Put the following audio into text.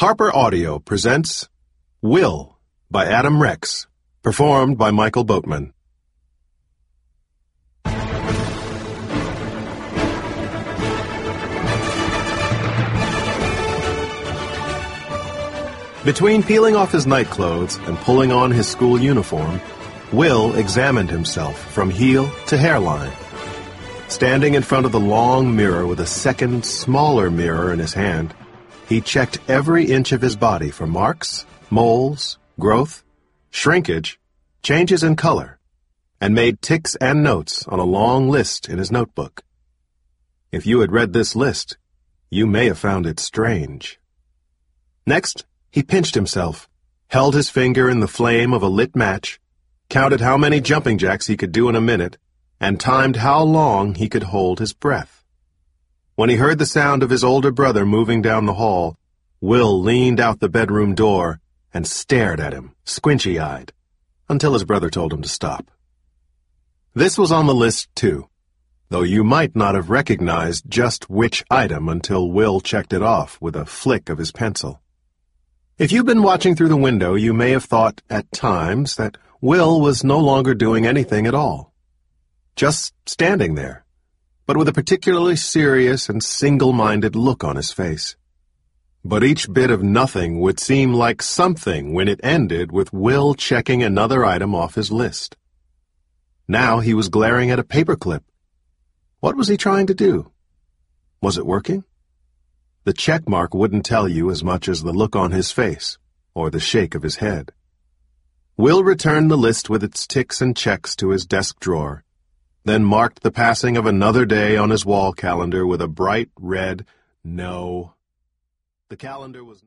Harper Audio presents Will by Adam Rex, performed by Michael Boatman. Between peeling off his nightclothes and pulling on his school uniform, Will examined himself from heel to hairline. Standing in front of the long mirror with a second, smaller mirror in his hand, he checked every inch of his body for marks, moles, growth, shrinkage, changes in color, and made ticks and notes on a long list in his notebook. If you had read this list, you may have found it strange. Next, he pinched himself, held his finger in the flame of a lit match, counted how many jumping jacks he could do in a minute, and timed how long he could hold his breath. When he heard the sound of his older brother moving down the hall, Will leaned out the bedroom door and stared at him, squinchy-eyed, until his brother told him to stop. This was on the list, too, though you might not have recognized just which item until Will checked it off with a flick of his pencil. If you've been watching through the window, you may have thought, at times, that Will was no longer doing anything at all. Just standing there, but with a particularly serious and single-minded look on his face. But each bit of nothing would seem like something when it ended with Will checking another item off his list. Now he was glaring at a paperclip. What was he trying to do? Was it working? The check mark wouldn't tell you as much as the look on his face or the shake of his head. Will returned the list with its ticks and checks to his desk drawer, then marked the passing of another day on his wall calendar with a bright red no. The calendar was